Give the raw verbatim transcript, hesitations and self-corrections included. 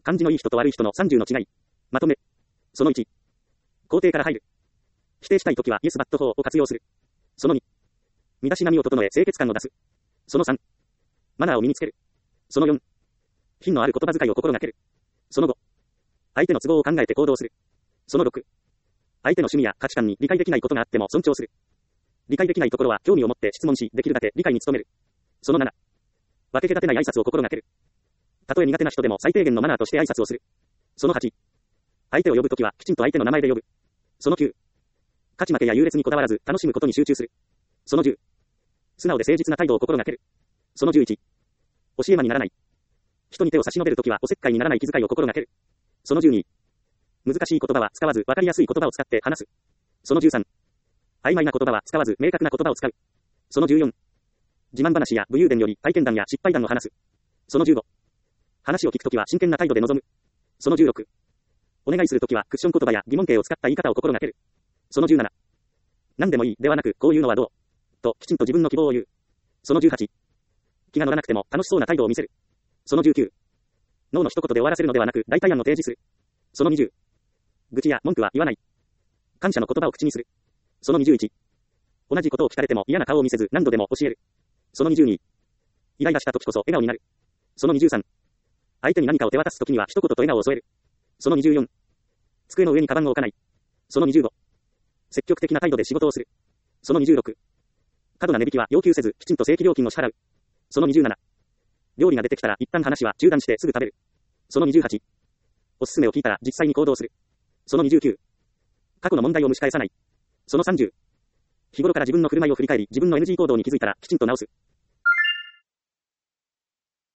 感じのいい人と悪い人のさんじゅうの違い。まとめ。そのいち。肯定から入る。否定したいときは、イエスバット法を活用する。そのに。身だしなみを整え清潔感を出す。そのさん。マナーを身につける。そのよん。品のある言葉遣いを心がける。そのご。相手の都合を考えて行動する。そのろく。相手の趣味や価値観に理解できないことがあっても尊重する。理解できないところは興味を持って質問し、できるだけ理解に努める。そのなな。分け隔てない挨拶を心がける。たとえ苦手な人でも最低限のマナーとして挨拶をする。そのはち。相手を呼ぶときはきちんと相手の名前で呼ぶ。そのきゅう。勝ち負けや優劣にこだわらず楽しむことに集中する。そのじゅう。素直で誠実な態度を心がける。そのじゅういち。教え魔にならない。人に手を差し伸べるときはおせっかいにならない気遣いを心がける。そのじゅうに。難しい言葉は使わず分かりやすい言葉を使って話す。そのじゅうさん。曖昧な言葉は使わず明確な言葉を使う。そのじゅうよん。自慢話や武勇伝より体験談や失敗談を話す。そのじゅうご。話を聞くときは真剣な態度で臨む。そのじゅうろく。お願いするときはクッション言葉や疑問形を使った言い方を心がける。そのじゅうなな。何でもいいではなくこういうのはどうときちんと自分の希望を言う。そのじゅうはち。気が乗らなくても楽しそうな態度を見せる。そのじゅうきゅう。ノーの一言で終わらせるのではなく代替案を提示する。そのにじゅう。愚痴や文句は言わない。感謝の言葉を口にする。そのにじゅういち。同じことを聞かれても嫌な顔を見せず何度でも教える。そのにじゅうに。イライラした時こそ笑顔になる。そのにじゅうさん。相手に何かを手渡す時には一言と笑顔を添える。そのにじゅうよん。机の上にカバンを置かない。そのにじゅうご。積極的な態度で仕事をする。そのにじゅうろく。過度な値引きは要求せずきちんと正規料金を支払う。そのにじゅうなな。料理が出てきたら一旦話は中断してすぐ食べる。そのにじゅうはち。おすすめを聞いたら実際に行動する。そのにじゅうきゅう。過去の問題を蒸し返さない。そのさんじゅう。日頃から自分の振る舞いを振り返り自分の エヌジー 行動に気づいたらきちんと直す。